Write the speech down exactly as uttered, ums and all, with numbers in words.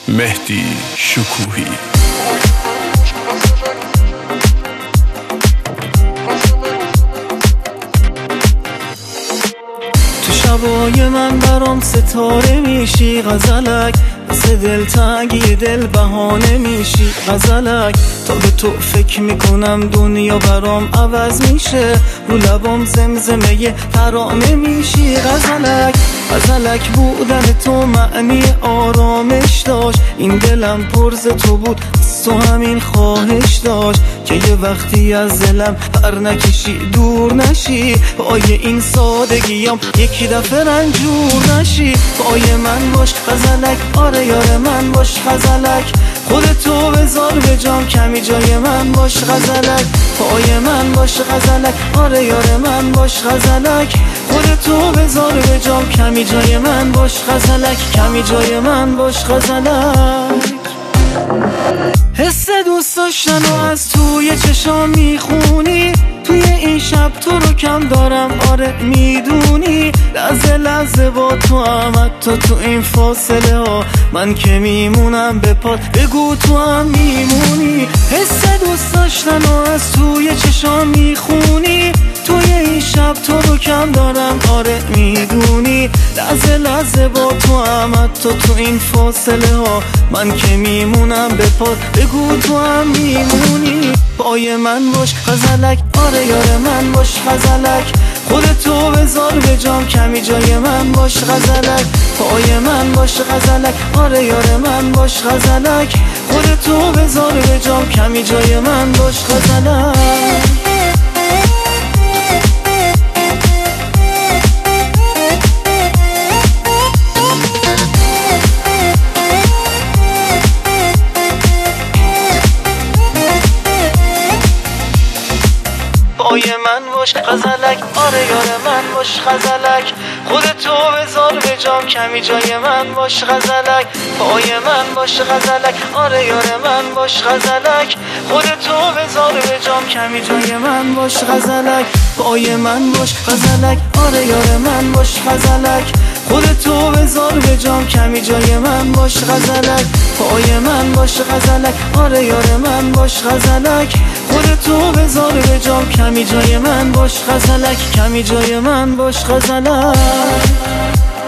مهدی شکوهی. تو شبای من برام ستاره میشی غزلک، مثل دلتنگی دل بهانه میشی غزلک. تا به تو فکر میکنم دنیا برام عوض میشه، رو لبام زمزمه ترانه میشی غزلک. غزلک بودن تو معنی آرامش داشت، این دلم پرز تو بود از تو همین خواهش داشت که یه وقتی از دلم پر نکشی دور نشی، پای این سادگیام یکی دفعه رنجور نشی. پای من باش غزلک، آره یار من باش غزلک، خودتو بذار به جام کمی جای من باش غزلک. پای من باش غزلک، آره یار من باش غزلک، خودتو بذار به جام کمی جای من باش غزلک، کمی جای من باش غزلک. حس دوست داشتن و از توی چشام میخونی، توی این شب تو رو کم دارم آره میدونی، لحظه لحظه با تو هم تو تو این فاصله ها من که میمونم به پات، بگو تو هم میمونی. حس دوست داشتن و از توی چشام میخونی، توی این شب تو رو کم دارم آره میدونی، لحظه لحظه با تو هم تو تو این فاصله ها من که میمونم به پات، بگو تو هم میمونی. پای من باش غزلک، آره یار من باش غزلک، خودتو بذار به جام کمی جای من باش غزلک. پای من باش غزلک، آره یار من باش غزلک، خودتو بذار به جام کمی جای من باش غزلک. پای من باش غزلک، آره یار من باش غزلک، خودتو بذار به جام کمی جای من باش غزلک. پای من باش غزلک، آره یار من باش غزلک، خودتو بذار به جام کمی جای من باش غزلک. پای من باش غزلک، آره یار من باش غزلک، خودتو بذار به جام کمی جای من باش غزلک. پای من باش غزلک، آره یار من باش غزلک، خودتو بذار به جام کمی جای من باش غزلک، کمی جای من باش غزلک.